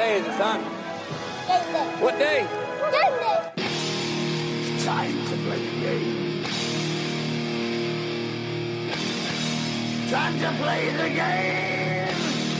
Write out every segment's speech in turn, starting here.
day is it, son? Game day. What day? Game day. It's time to play the game. It's time to play the game.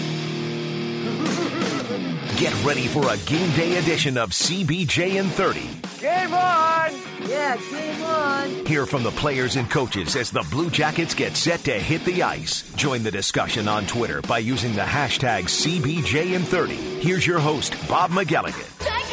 Get ready for a game day edition of CBJ in 30. Game on! Yeah, game on. Hear from the players and coaches as the Blue Jackets get set to hit the ice. Join the discussion on Twitter by using the hashtag CBJ in 30. Here's your host, Bob McElligott.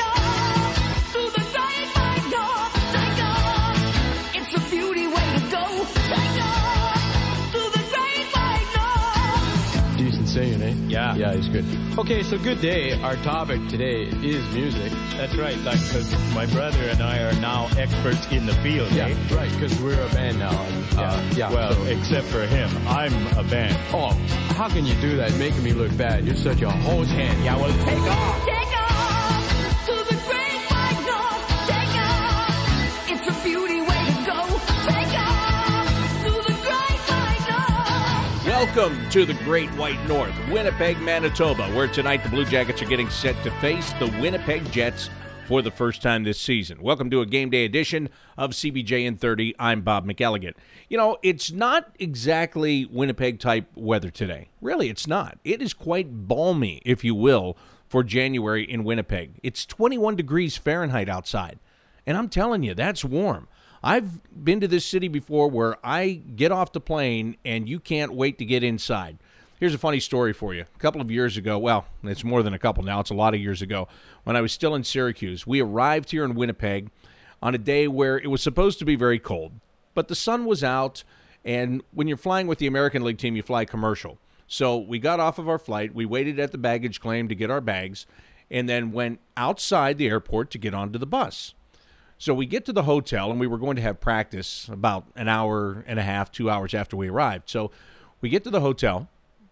Saying, eh? Yeah, he's good. Okay, so good day. Our topic today is music. That's right, like, because my brother and I are now experts in the field, Yeah, eh? right, because we're a band now. And, Well, so- except for him. I'm a band. Oh, how can you do that making me look bad? You're such a hose hand. Yeah, well, take off. Take off to the great white north. Take off. It's a beauty way to go. Take off to the great white north. Welcome to the Great White North, Winnipeg, Manitoba, where tonight the Blue Jackets are getting set to face the Winnipeg Jets for the first time this season. Welcome to a game day edition of CBJ in 30. I'm Bob McElligott. You know, it's not exactly Winnipeg-type weather today. Really, it's not. It is quite balmy, if you will, for January in Winnipeg. It's 21 degrees Fahrenheit outside, and I'm telling you, that's warm. I've been to this city before where I get off the plane and you can't wait to get inside. Here's a funny story for you. A couple of years ago, well, it's more than a couple now, it's a lot of years ago, when I was still in Syracuse, we arrived here in Winnipeg on a day where it was supposed to be very cold, but the sun was out, and when you're flying with the American League team, you fly commercial. So we got off of our flight, we waited at the baggage claim to get our bags, and then went outside the airport to get onto the bus. So we get to the hotel, and we were going to have practice about an hour and a half, 2 hours after we arrived. So we get to the hotel,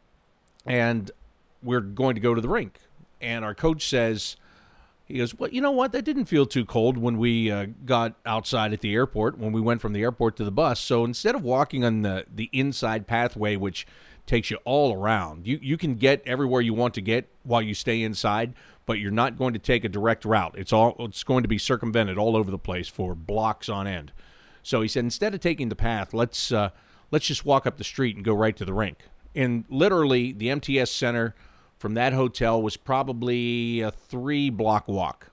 and we're going to go to the rink. And our coach says, he goes, well, you know what? That didn't feel too cold when we got outside at the airport, when we went from the airport to the bus. So instead of walking on the inside pathway, which takes you all around, you can get everywhere you want to get while you stay inside, but you're not going to take a direct route. It's going to be circumvented all over the place for blocks on end. So he said, instead of taking the path, let's just walk up the street and go right to the rink. And literally, the MTS Center from that hotel was probably a 3-block walk.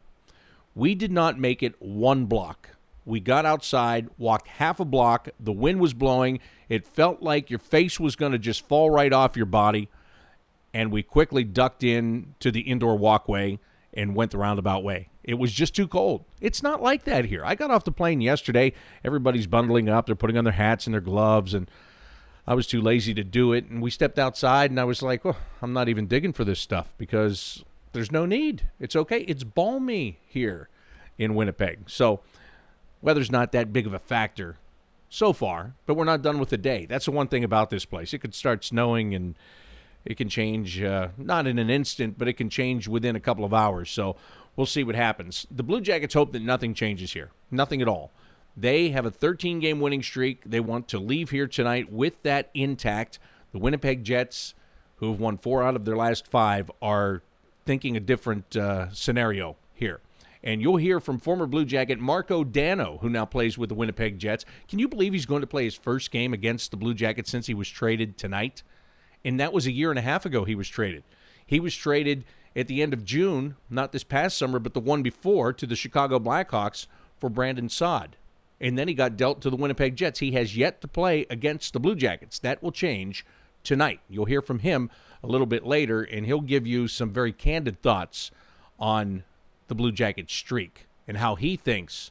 We did not make it 1 block. We got outside, walked half a block. The wind was blowing. It felt like your face was going to just fall right off your body. And we quickly ducked in to the indoor walkway and went the roundabout way. It was just too cold. It's not like that here. I got off the plane yesterday. Everybody's bundling up. They're putting on their hats and their gloves, and I was too lazy to do it. And we stepped outside, and I was like, oh, I'm not even digging for this stuff because there's no need. It's okay. It's balmy here in Winnipeg. So weather's not that big of a factor so far, but we're not done with the day. That's the one thing about this place. It could start snowing, and it can change, not in an instant, but it can change within a couple of hours. So we'll see what happens. The Blue Jackets hope that nothing changes here. Nothing at all. They have a 13-game winning streak. They want to leave here tonight with that intact. The Winnipeg Jets, who have won 4 out of their last 5, are thinking a different scenario here. And you'll hear from former Blue Jacket Marco Dano, who now plays with the Winnipeg Jets. Can you believe he's going to play his first game against the Blue Jackets since he was traded tonight? And that was a year and a half ago he was traded. He was traded at the end of June, not this past summer, but the one before, to the Chicago Blackhawks for Brandon Saad. And then he got dealt to the Winnipeg Jets. He has yet to play against the Blue Jackets. That will change tonight. You'll hear from him a little bit later, and he'll give you some very candid thoughts on the Blue Jackets streak and how he thinks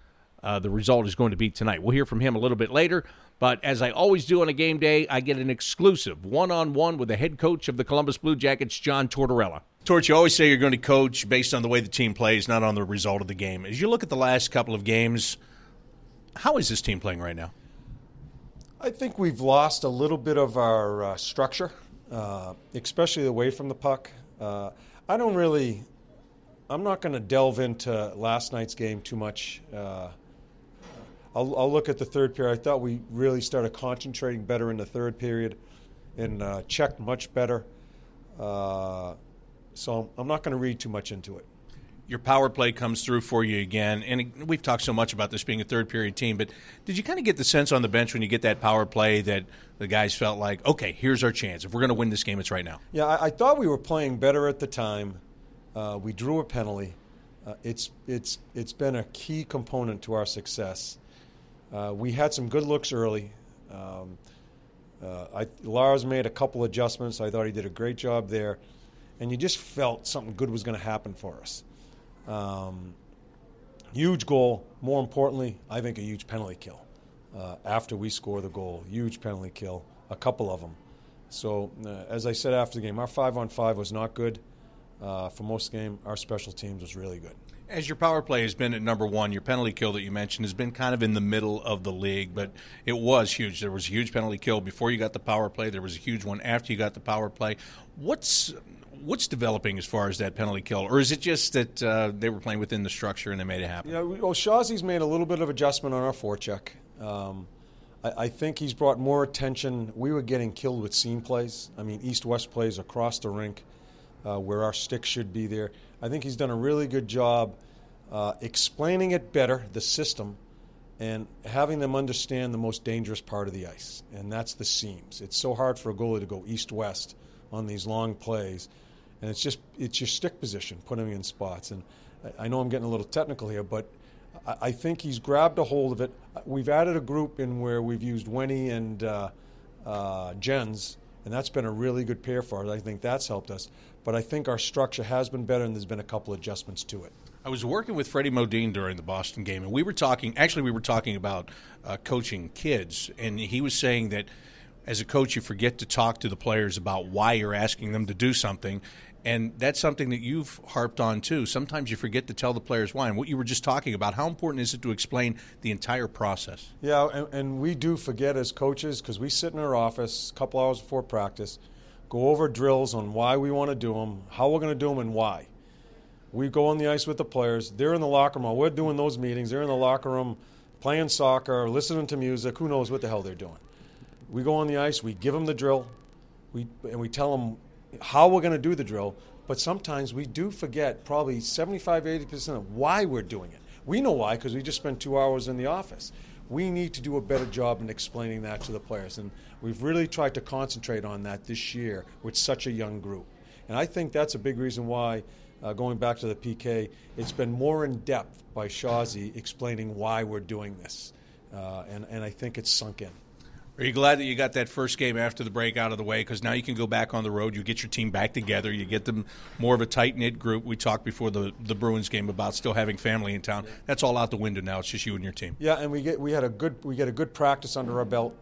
the result is going to be tonight. We'll hear from him a little bit later. But as I always do on a game day, I get an exclusive one-on-one with the head coach of the Columbus Blue Jackets, John Tortorella. Torch, you always say you're going to coach based on the way the team plays, not on the result of the game. As you look at the last couple of games, how is this team playing right now? I think we've lost a little bit of our structure, especially away from the puck. I'm not going to delve into last night's game too much. I'll look at the third period. I thought we really started concentrating better in the third period and checked much better. So I'm not going to read too much into it. Your power play comes through for you again, and we've talked so much about this being a third-period team, but did you kind of get the sense on the bench when you get that power play that the guys felt like, okay, here's our chance. If we're going to win this game, it's right now? Yeah, I thought we were playing better at the time. We drew a penalty. It's been a key component to our success. We had some good looks early. Lars made a couple adjustments. I thought he did a great job there. And you just felt something good was going to happen for us. Huge goal. More importantly, I think a huge penalty kill. After we score the goal, huge penalty kill, a couple of them. So, as I said after the game, our 5-on-5 was not good for most of the game. Our special teams was really good. As your power play has been at number one, your penalty kill that you mentioned has been kind of in the middle of the league, but it was huge. There was a huge penalty kill before you got the power play. There was a huge one after you got the power play. What's developing as far as that penalty kill, or is it just that they were playing within the structure and they made it happen? Yeah, Shazi's made a little bit of adjustment on our forecheck. I think he's brought more attention. We were getting killed with seam plays. I mean, east-west plays across the rink where our stick should be there. I think he's done a really good job explaining it better, the system, and having them understand the most dangerous part of the ice, and that's the seams. It's so hard for a goalie to go east-west on these long plays, and it's your stick position, putting him in spots. And I know I'm getting a little technical here, but I think he's grabbed a hold of it. We've added a group in where we've used Wenny and Jens, and that's been a really good pair for us. I think that's helped us. But I think our structure has been better, and there's been a couple adjustments to it. I was working with Freddie Modine during the Boston game, and we were talking about coaching kids, and he was saying that as a coach you forget to talk to the players about why you're asking them to do something, and that's something that you've harped on too. Sometimes you forget to tell the players why, and what you were just talking about, how important is it to explain the entire process? Yeah, and we do forget as coaches because we sit in our office a couple hours before practice, go over drills on why we want to do them, how we're going to do them, and why. We go on the ice with the players. They're in the locker room. We're doing those meetings. They're in the locker room playing soccer, listening to music. Who knows what the hell they're doing. We go on the ice. We give them the drill. We tell them how we're going to do the drill. But sometimes we do forget probably 75-80% of why we're doing it. We know why because we just spent 2 hours in the office. We need to do a better job in explaining that to the players. And we've really tried to concentrate on that this year with such a young group. And I think that's a big reason why, going back to the PK, it's been more in depth by Shazi explaining why we're doing this. And I think it's sunk in. Are you glad that you got that first game after the break out of the way? Because now you can go back on the road. You get your team back together. You get them more of a tight-knit group. We talked before the Bruins game about still having family in town. That's all out the window now. It's just you and your team. Yeah, and we get a good practice under our belt.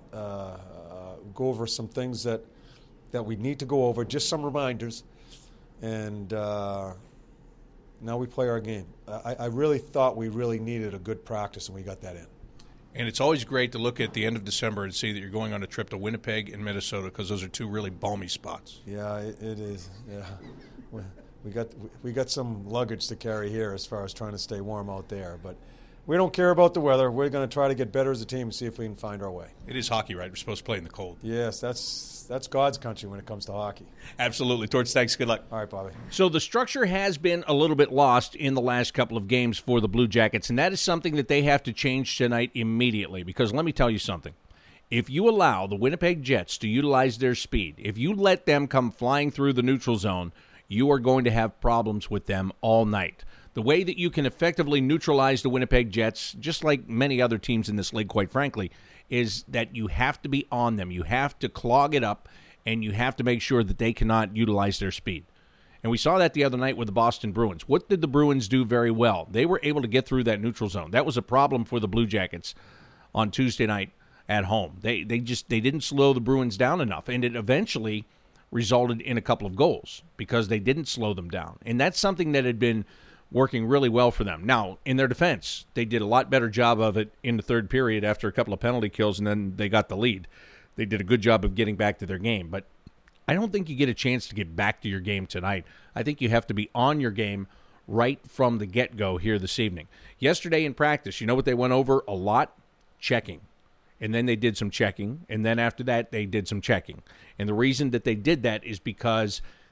Go over some things that we need to go over, just some reminders. And now we play our game. I really thought we really needed a good practice, and we got that in. And it's always great to look at the end of December and see that you're going on a trip to Winnipeg and Minnesota because those are two really balmy spots. Yeah, it is. Yeah, we got some luggage to carry here as far as trying to stay warm out there, but we don't care about the weather. We're going to try to get better as a team and see if we can find our way. It is hockey, right? We're supposed to play in the cold. Yes, that's God's country when it comes to hockey. Absolutely. Torch, thanks. Good luck. All right, Bobby. So the structure has been a little bit lost in the last couple of games for the Blue Jackets, and that is something that they have to change tonight immediately because let me tell you something. If you allow the Winnipeg Jets to utilize their speed, if you let them come flying through the neutral zone, you are going to have problems with them all night. The way that you can effectively neutralize the Winnipeg Jets, just like many other teams in this league, quite frankly, is that you have to be on them. You have to clog it up, and you have to make sure that they cannot utilize their speed. And we saw that the other night with the Boston Bruins. What did the Bruins do very well? They were able to get through that neutral zone. That was a problem for the Blue Jackets on Tuesday night at home. They didn't slow the Bruins down enough, and it eventually resulted in a couple of goals because they didn't slow them down. And that's something that had been working really well for them. Now, in their defense, they did a lot better job of it in the third period after a couple of penalty kills, and then they got the lead. They did a good job of getting back to their game. But I don't think you get a chance to get back to your game tonight. I think you have to be on your game right from the get-go here this evening. Yesterday in practice, you know what they went over a lot? Checking. And then they did some checking, and then after that they did some checking. And the reason that they did that is because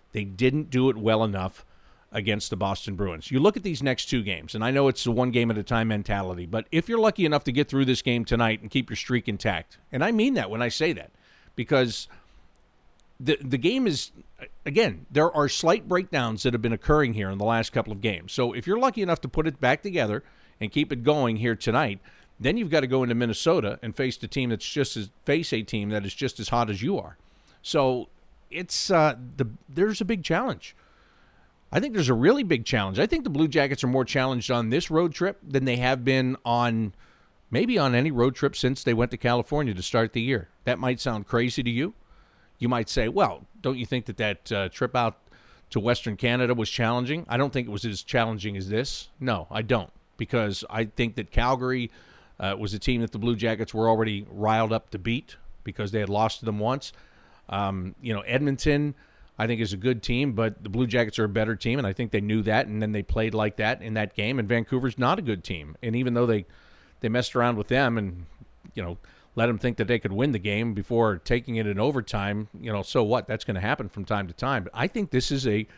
They didn't do it well enough against the Boston Bruins. You look at these next 2 games, and I know it's a one-game-at-a-time mentality, but if you're lucky enough to get through this game tonight and keep your streak intact, and I mean that when I say that, because the game is, again, there are slight breakdowns that have been occurring here in the last couple of games. So if you're lucky enough to put it back together and keep it going here tonight, then you've got to go into Minnesota and face a team that is just as hot as you are. So it's there's a big challenge. I think there's a really big challenge. I think the Blue Jackets are more challenged on this road trip than they have been on any road trip since they went to California to start the year. That might sound crazy to you. You might say, well, don't you think that trip out to Western Canada was challenging? I don't think it was as challenging as this. No, I don't, because I think that Calgary was a team that the Blue Jackets were already riled up to beat because they had lost to them once. Edmonton, I think, is a good team, but the Blue Jackets are a better team, and I think they knew that, and then they played like that in that game. And Vancouver's not a good team, and even though they messed around with them and let them think that they could win the game before taking it in overtime, so what? That's going to happen from time to time. But I think this is a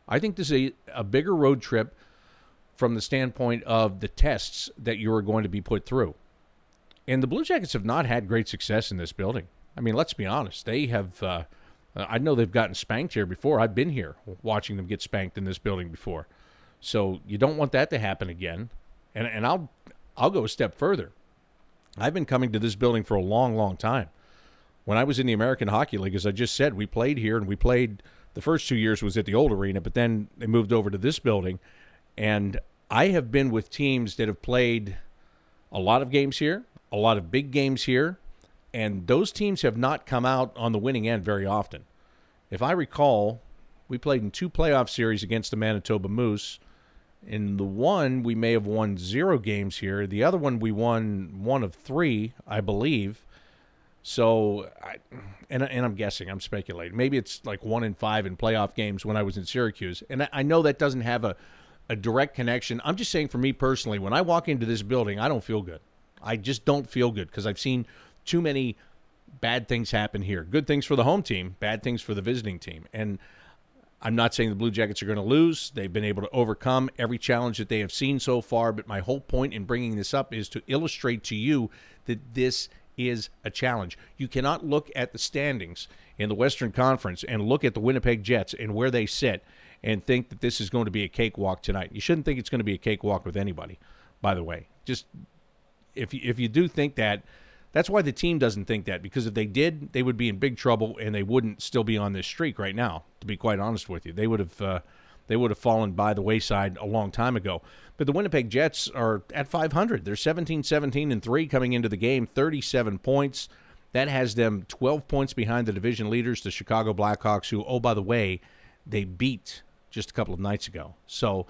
bigger road trip from the standpoint of the tests that you are going to be put through. And the Blue Jackets have not had great success in this building. I mean, let's be honest. They have. I know they've gotten spanked here before. I've been here watching them get spanked in this building before. So you don't want that to happen again. And I'll go a step further. I've been coming to this building for a long, long time. When I was in the American Hockey League, as I just said, we played here, and we played the first 2 years was at the old arena, but then they moved over to this building. And I have been with teams that have played a lot of games here, a lot of big games here, and those teams have not come out on the winning end very often. If I recall, we played in 2 playoff series against the Manitoba Moose. In the one, we may have won 0 games here. The other one, we won 1 of 3, I believe. So, I'm guessing, I'm speculating. Maybe it's like 1 in 5 in playoff games when I was in Syracuse. And I know that doesn't have a direct connection. I'm just saying, for me personally, when I walk into this building, I don't feel good. I just don't feel good because I've seen too many bad things happen here. Good things for the home team, bad things for the visiting team. And I'm not saying the Blue Jackets are going to lose. They've been able to overcome every challenge that they have seen so far. But my whole point in bringing this up is to illustrate to you that this is a challenge. You cannot look at the standings in the Western Conference and look at the Winnipeg Jets and where they sit and think that this is going to be a cakewalk tonight. You shouldn't think it's going to be a cakewalk with anybody, by the way. Just if you do think that, that's why the team doesn't think that, because if they did, they would be in big trouble and they wouldn't still be on this streak right now, to be quite honest with you. They would have fallen by the wayside a long time ago. But the Winnipeg Jets are at 500. They're 17-17-3 coming into the game, 37 points. That has them 12 points behind the division leaders, the Chicago Blackhawks, who, oh, by the way, they beat just a couple of nights ago. So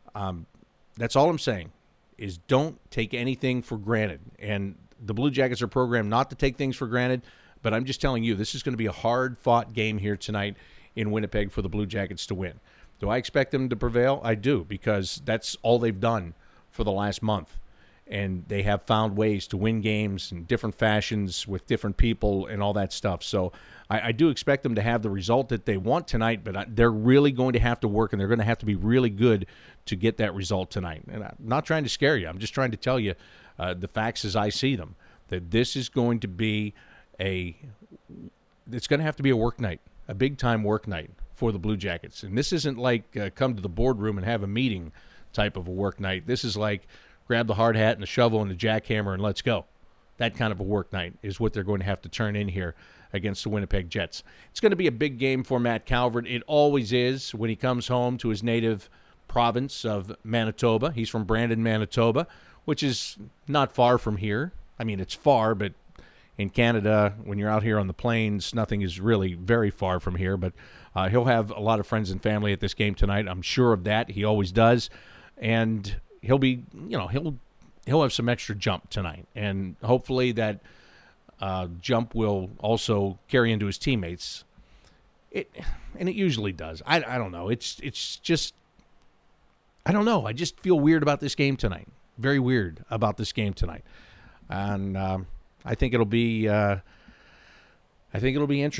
that's all I'm saying, is don't take anything for granted. And the Blue Jackets are programmed not to take things for granted, but I'm just telling you, this is going to be a hard-fought game here tonight in Winnipeg for the Blue Jackets to win. Do I expect them to prevail? I do, because that's all they've done for the last month. And they have found ways to win games in different fashions with different people and all that stuff. So I do expect them to have the result that they want tonight, but they're really going to have to work, and they're going to have to be really good to get that result tonight. And I'm not trying to scare you. I'm just trying to tell you the facts as I see them, that this is going to be it's going to have to be a work night, a big-time work night for the Blue Jackets. And this isn't like come to the boardroom and have a meeting type of a work night. This is like grab the hard hat and the shovel and the jackhammer and let's go. That kind of a work night is what they're going to have to turn in here against the Winnipeg Jets. It's going to be a big game for Matt Calvert. It always is when he comes home to his native province of Manitoba. He's from Brandon, Manitoba, which is not far from here. I mean, it's far, but in Canada, when you're out here on the plains, nothing is really very far from here. But he'll have a lot of friends and family at this game tonight. I'm sure of that. He always does. And he'll be, he'll have some extra jump tonight. And hopefully that jump will also carry into his teammates. And it usually does. I don't know. It's just, I don't know. I just feel weird about this game tonight. Very weird about this game tonight. And I think it'll be interesting.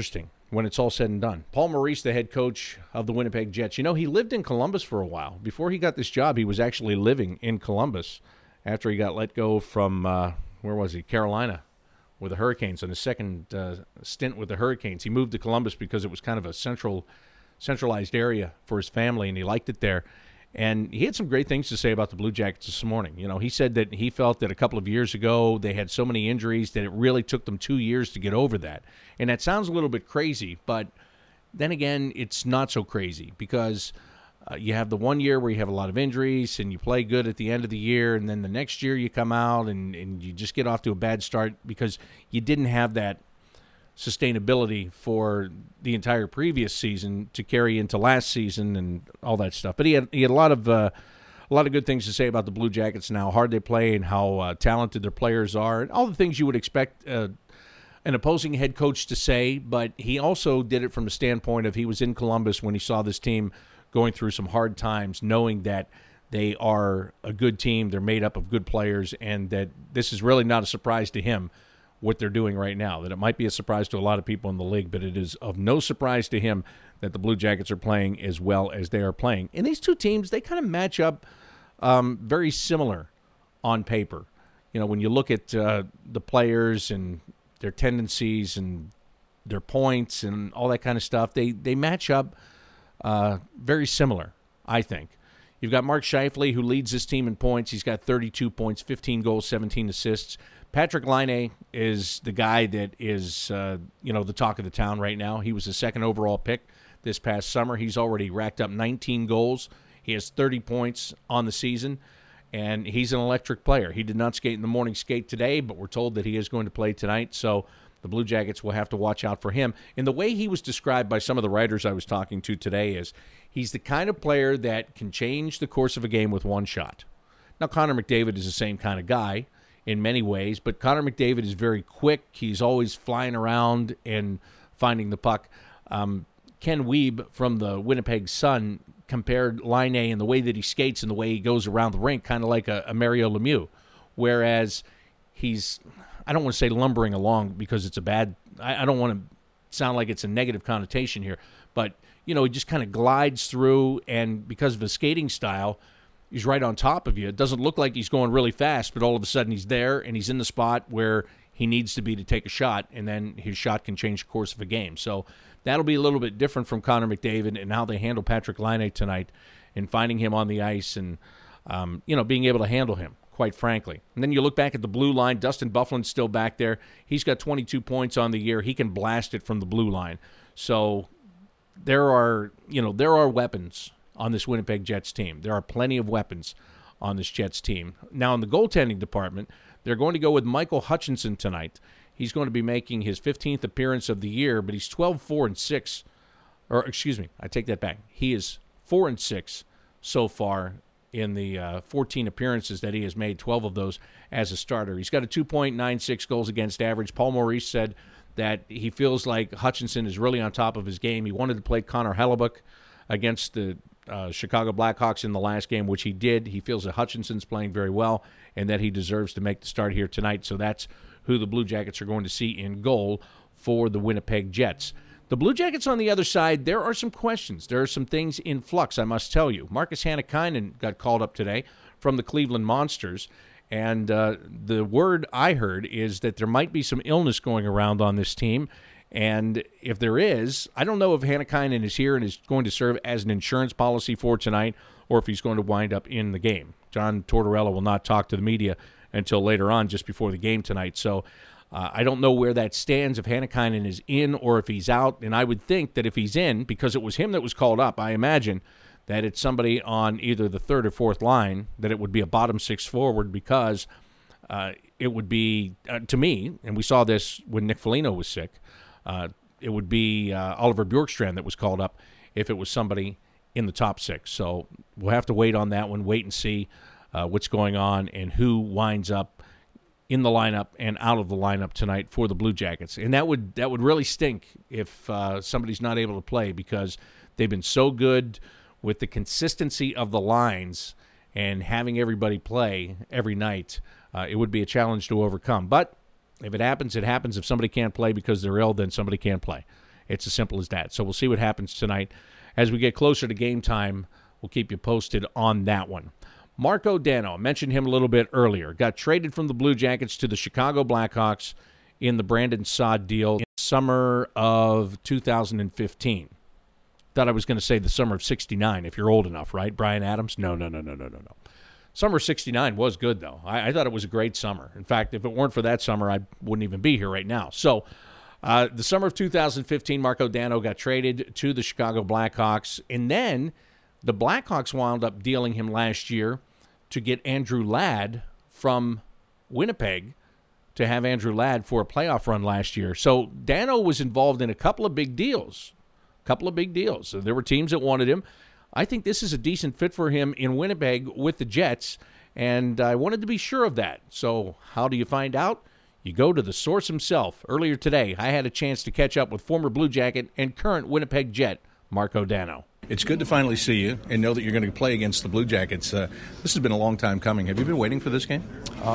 when it's all said and done. Paul Maurice, the head coach of the Winnipeg Jets. You know, he lived in Columbus for a while. Before he got this job, he was actually living in Columbus after he got let go from, where was he, Carolina, with the Hurricanes. On his second stint with the Hurricanes, he moved to Columbus because it was kind of a centralized area for his family, and he liked it there. And he had some great things to say about the Blue Jackets this morning. You know, he said that he felt that a couple of years ago they had so many injuries that it really took them 2 years to get over that. And that sounds a little bit crazy, but then again, it's not so crazy because you have the 1 year where you have a lot of injuries and you play good at the end of the year, and then the next year you come out and you just get off to a bad start because you didn't have that sustainability for the entire previous season to carry into last season and all that stuff. But he had a lot of good things to say about the Blue Jackets and how hard they play and how talented their players are and all the things you would expect an opposing head coach to say. But he also did it from the standpoint of he was in Columbus when he saw this team going through some hard times, knowing that they are a good team, they're made up of good players, and that this is really not a surprise to him what they're doing right now, that it might be a surprise to a lot of people in the league, but it is of no surprise to him that the Blue Jackets are playing as well as they are playing. And these two teams, they kind of match up very similar on paper. You know, when you look at the players and their tendencies and their points and all that kind of stuff, they match up very similar, I think. You've got Mark Scheifele, who leads this team in points. He's got 32 points, 15 goals, 17 assists. Patrick Laine is the guy that is, the talk of the town right now. He was the second overall pick this past summer. He's already racked up 19 goals. He has 30 points on the season, and he's an electric player. He did not skate in the morning skate today, but we're told that he is going to play tonight, so the Blue Jackets will have to watch out for him. And the way he was described by some of the writers I was talking to today is he's the kind of player that can change the course of a game with one shot. Now, Connor McDavid is the same kind of guy in many ways, but Connor McDavid is very quick. He's always flying around and finding the puck. Ken Wiebe from the Winnipeg Sun compared Laine and the way that he skates and the way he goes around the rink kind of like a Mario Lemieux, whereas he's, I don't want to say lumbering along because it's a bad, I don't want to sound like it's a negative connotation here, but, you know, he just kind of glides through, and because of his skating style, he's right on top of you. It doesn't look like he's going really fast, but all of a sudden he's there and he's in the spot where he needs to be to take a shot, and then his shot can change the course of a game. So that'll be a little bit different from Connor McDavid and how they handle Patrick Laine tonight and finding him on the ice and, being able to handle him, quite frankly. And then you look back at the blue line. Dustin Byfuglien's still back there. He's got 22 points on the year. He can blast it from the blue line. So there are weapons on this Winnipeg Jets team. There are plenty of weapons on this Jets team. Now, in the goaltending department, they're going to go with Michael Hutchinson tonight. He's going to be making his 15th appearance of the year, but he's 12-4-6. Or, excuse me, I take that back. He is 4-6 so far in the 14 appearances that he has made, 12 of those as a starter. He's got a 2.96 goals against average. Paul Maurice said that he feels like Hutchinson is really on top of his game. He wanted to play Connor Hellebuyck against the Chicago Blackhawks in the last game, which he did. He feels that Hutchinson's playing very well and that he deserves to make the start here tonight. So that's who the Blue Jackets are going to see in goal for the Winnipeg Jets. The Blue Jackets on the other side, there are some questions. There are some things in flux, I must tell you. Marcus Hannikainen got called up today from the Cleveland Monsters, and the word I heard is that there might be some illness going around on this team. And if there is, I don't know if Hannikainen is here and is going to serve as an insurance policy for tonight or if he's going to wind up in the game. John Tortorella will not talk to the media until later on, just before the game tonight. So I don't know where that stands, if Hannikainen is in or if he's out. And I would think that if he's in, because it was him that was called up, I imagine that it's somebody on either the third or fourth line, that it would be a bottom six forward, because it would be, to me, and we saw this when Nick Foligno was sick, it would be Oliver Bjorkstrand that was called up if it was somebody in the top six. So we'll have to wait on that one, wait and see what's going on and who winds up in the lineup and out of the lineup tonight for the Blue Jackets. And that would really stink if somebody's not able to play, because they've been so good with the consistency of the lines and having everybody play every night. It would be a challenge to overcome. But if it happens, it happens. If somebody can't play because they're ill, then somebody can't play. It's as simple as that. So we'll see what happens tonight. As we get closer to game time, we'll keep you posted on that one. Marco Dano, I mentioned him a little bit earlier, got traded from the Blue Jackets to the Chicago Blackhawks in the Brandon Saad deal in the summer of 2015. Thought I was going to say the summer of 69, if you're old enough, right? Brian Adams? No. Summer of 69 was good, though. I thought it was a great summer. In fact, if it weren't for that summer, I wouldn't even be here right now. So the summer of 2015, Marco Dano got traded to the Chicago Blackhawks, and then the Blackhawks wound up dealing him last year to get Andrew Ladd from Winnipeg, to have Andrew Ladd for a playoff run last year. So Dano was involved in a couple of big deals. So there were teams that wanted him. I think this is a decent fit for him in Winnipeg with the Jets, and I wanted to be sure of that. So how do you find out? You go to the source himself. Earlier today, I had a chance to catch up with former Blue Jacket and current Winnipeg Jet, Marco Dano. It's good to finally see you and know that you're going to play against the Blue Jackets. This has been a long time coming. Have you been waiting for this game?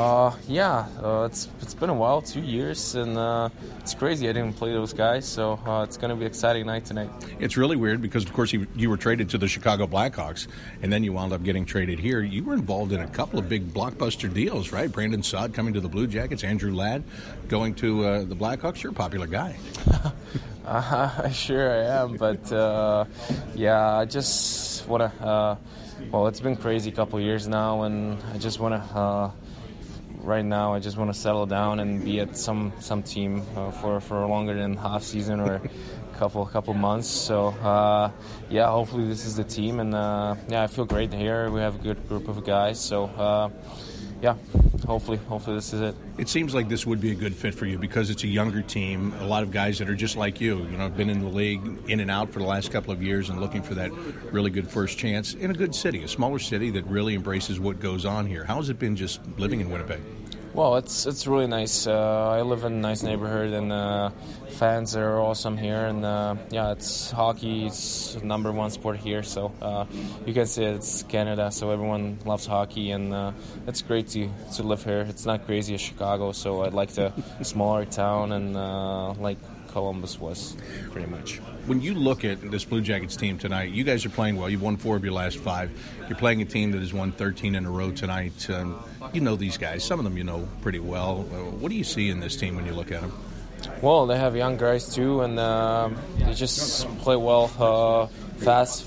It's been a while, 2 years, and it's crazy I didn't play those guys, so it's going to be an exciting night tonight. It's really weird because, of course, you were traded to the Chicago Blackhawks, and then you wound up getting traded here. You were involved in a couple of big blockbuster deals, right? Brandon Saad coming to the Blue Jackets, Andrew Ladd going to the Blackhawks. You're a popular guy. Sure I am, but I just want to. It's been crazy a couple of years now, and I just want to. Right now, I just want to settle down and be at some team for longer than half season or a couple months. So hopefully this is the team, and I feel great here. We have a good group of guys. So hopefully this is it. It seems like this would be a good fit for you because it's a younger team, a lot of guys that are just like you, been in the league in and out for the last couple of years and looking for that really good first chance in a good city, a smaller city that really embraces what goes on here. How has it been just living in Winnipeg? Well, it's really nice. I live in a nice neighborhood, and fans are awesome here. And it's hockey. It's the number one sport here. So you can say it's Canada. So everyone loves hockey, and it's great to live here. It's not crazy as Chicago. So I'd like the smaller town, and like Columbus was, pretty much. When you look at this Blue Jackets team tonight, you guys are playing well. You've won 4 of your last 5. You're playing a team that has won 13 in a row tonight. You know these guys. Some of them you know pretty well. What do you see in this team when you look at them? Well, they have young guys too, and they just play well, fast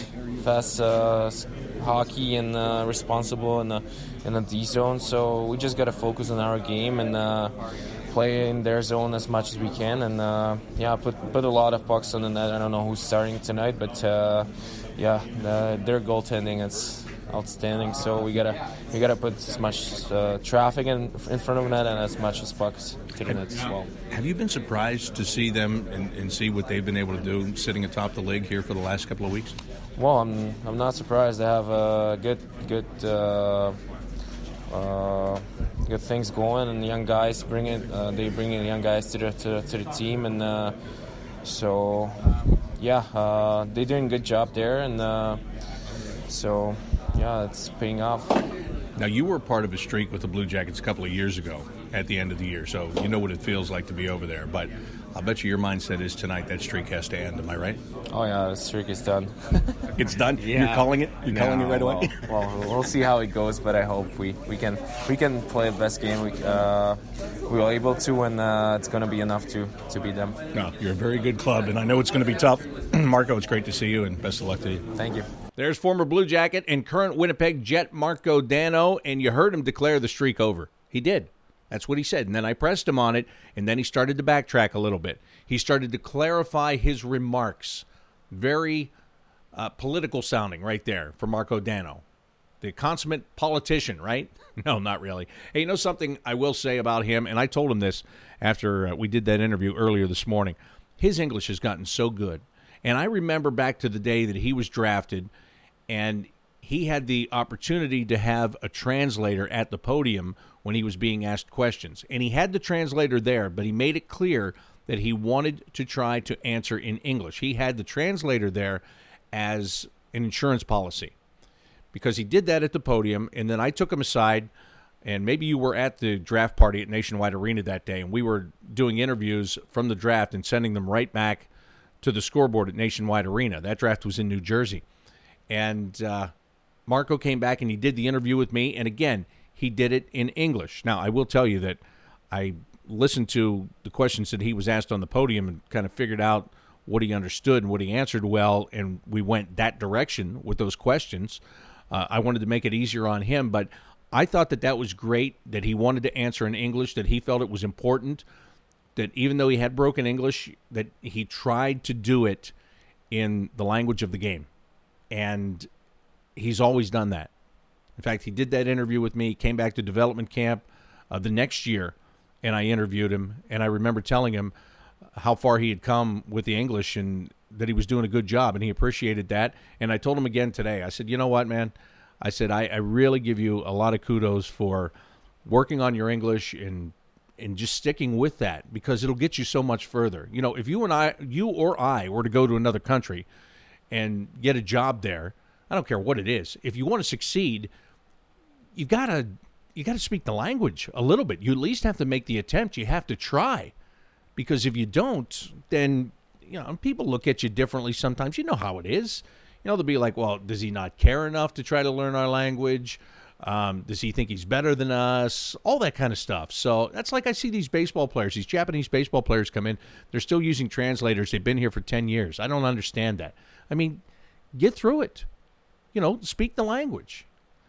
hockey, and responsible in the D zone. So we just got to focus on our game and play in their zone as much as we can, and put a lot of pucks on the net. I don't know who's starting tonight, but their goaltending is outstanding. So we gotta put as much traffic in front of the net and as much as pucks to the net as well. Have you been surprised to see them and see what they've been able to do sitting atop the league here for the last couple of weeks? Well, I'm not surprised. They have good things going, and young guys bring in young guys to the team, and they're doing a good job there, and it's paying off. Now, you were part of a streak with the Blue Jackets a couple of years ago at the end of the year, so you know what it feels like to be over there. But I'll bet you your mindset is tonight that streak has to end. Am I right? Oh, yeah, the streak is done. It's done? Yeah. You're calling it? You're calling it right away? Well, we'll see how it goes, but I hope we can play the best game we were able to, and it's going to be enough to beat them. No, you're a very good club, and I know it's going to be tough. Marco, it's great to see you, and best of luck to you. Thank you. There's former Blue Jacket and current Winnipeg Jet Marco Dano, and you heard him declare the streak over. He did. That's what he said. And then I pressed him on it, and then he started to backtrack a little bit. He started to clarify his remarks. Very political sounding right there for Marco Dano. The consummate politician, right? No, not really. Hey, you know something I will say about him, and I told him this after we did that interview earlier this morning. His English has gotten so good. And I remember back to the day that he was drafted, and he had the opportunity to have a translator at the podium when he was being asked questions. And he had the translator there, but he made it clear that he wanted to try to answer in English. He had the translator there as an insurance policy because he did that at the podium. And then I took him aside, and maybe you were at the draft party at Nationwide Arena that day, and we were doing interviews from the draft and sending them right back to the scoreboard at Nationwide Arena. That draft was in New Jersey. And Marco came back and he did the interview with me. And again, he did it in English. Now, I will tell you that I listened to the questions that he was asked on the podium and kind of figured out what he understood and what he answered well, and we went that direction with those questions. I wanted to make it easier on him, but I thought that was great, that he wanted to answer in English, that he felt it was important, that even though he had broken English, that he tried to do it in the language of the game. And he's always done that. In fact, he did that interview with me, came back to development camp the next year, and I interviewed him, and I remember telling him how far he had come with the English and that he was doing a good job, and he appreciated that. And I told him again today, I said, you know what, man? I said, I really give you a lot of kudos for working on your English and just sticking with that, because it'll get you so much further. You know, if you or I were to go to another country and get a job there, I don't care what it is. If you want to succeed, you got to speak the language a little bit. You at least have to make the attempt. You have to try. Because if you don't, then, you know, people look at you differently sometimes. You know how it is. You know, they'll be like, well, does he not care enough to try to learn our language? Does he think he's better than us? All that kind of stuff. So that's like I see these baseball players, these Japanese baseball players come in. They're still using translators. They've been here for 10 years. I don't understand that. I mean, get through it. You know, speak the language.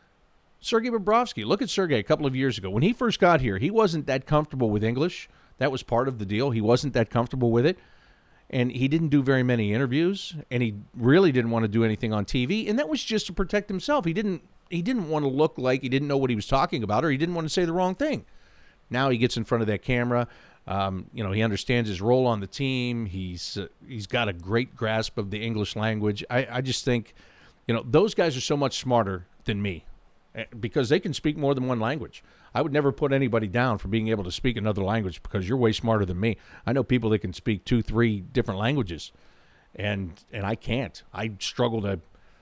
Sergei Bobrovsky, look at Sergei a couple of years ago. When he first got here, he wasn't that comfortable with English. That was part of the deal. He wasn't that comfortable with it, and he didn't do very many interviews, and he really didn't want to do anything on TV, and that was just to protect himself. He didn't want to look like he didn't know what he was talking about, or he didn't want to say the wrong thing. Now he gets in front of that camera. You know, he understands his role on the team. He's got a great grasp of the English language. I just think, you know, those guys are so much smarter than me because they can speak more than one language. I would never put anybody down for being able to speak another language because you're way smarter than me. I know people that can speak 2-3 different languages, and I can't. I struggle to.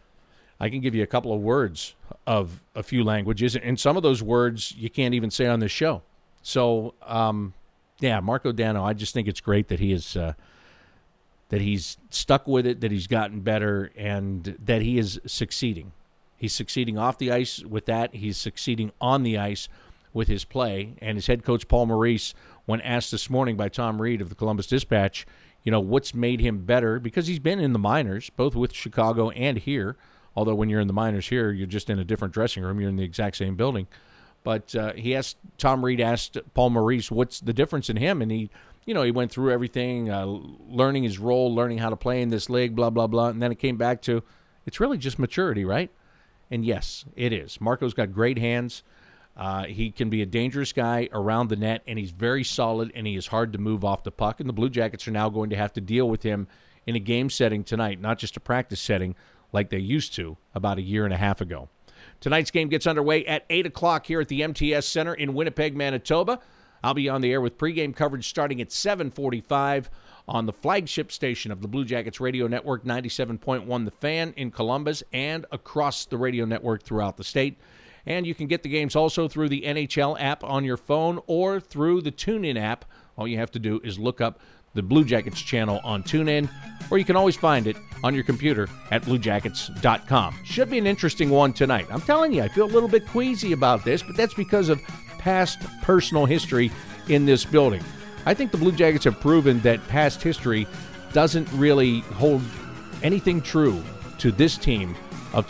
I can give you a couple of words of a few languages, and some of those words you can't even say on this show. So, yeah, Marco Dano, I just think it's great that he is that he's stuck with it, that he's gotten better, and that he is succeeding. He's succeeding off the ice with that. He's succeeding on the ice with his play. And his head coach, Paul Maurice, when asked this morning by Tom Reed of the Columbus Dispatch, you know, what's made him better, because he's been in the minors, both with Chicago and here, although when you're in the minors here, you're just in a different dressing room. You're in the exact same building. But Tom Reed asked Paul Maurice, what's the difference in him? And he went through everything, learning his role, learning how to play in this league, blah, blah, blah. And then it came back to, it's really just maturity, right? And yes, it is. Marco's got great hands. He can be a dangerous guy around the net, and he's very solid, and he is hard to move off the puck. And the Blue Jackets are now going to have to deal with him in a game setting tonight, not just a practice setting like they used to about a year and a half ago. Tonight's game gets underway at 8 o'clock here at the MTS Center in Winnipeg, Manitoba. I'll be on the air with pregame coverage starting at 7:45 on the flagship station of the Blue Jackets Radio Network, 97.1 The Fan in Columbus, and across the radio network throughout the state. And you can get the games also through the NHL app on your phone or through the TuneIn app. All you have to do is look up the Blue Jackets channel on TuneIn, or you can always find it on your computer at BlueJackets.com. Should be an interesting one tonight. I'm telling you, I feel a little bit queasy about this, but that's because of past personal history in this building. I think the Blue Jackets have proven that past history doesn't really hold anything true to this team of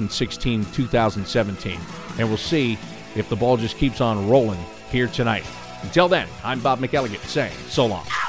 2016-2017. And we'll see if the ball just keeps on rolling here tonight. Until then, I'm Bob McElligott saying so long.